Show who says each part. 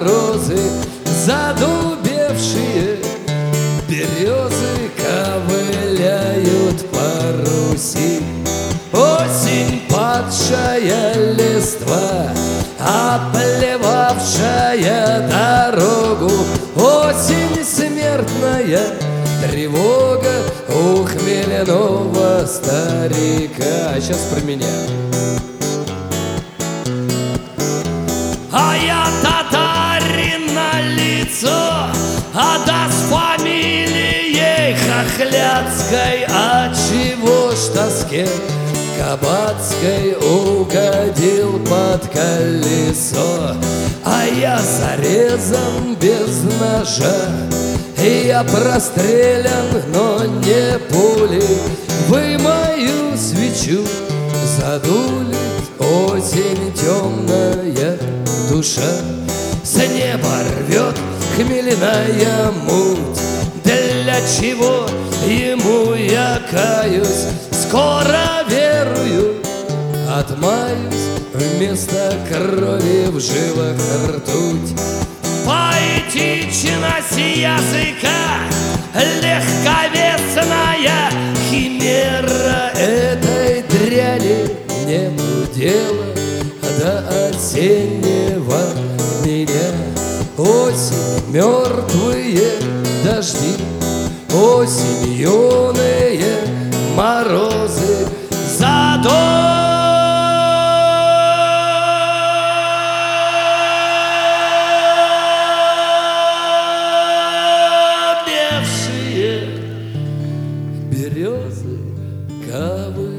Speaker 1: морозы, задубевшие березы ковыляют по Руси. Осень, падшая листва, оплевавшая дорогу. Осень, смертная тревога у хмельного старика. Сейчас про меня. А я татарин на лицо, а да с фамилией хохляцкой. Отчего ж тоске кабацкой угодил под колесо? А я зарезан без ножа, и я прострелян, но не пулей. Вы мою свечу задули, осень темная душа. С неба рвет хмельная муть, для чего ему я каюсь? Скоро верую, отмаюсь, вместо крови в жилах ртуть. Поэтичность языка, легковесная химера. Этой дряни нету дела до осеннего меня. Осень, мертвые дожди, осень, юные морозы, задубевшие березы ковыляют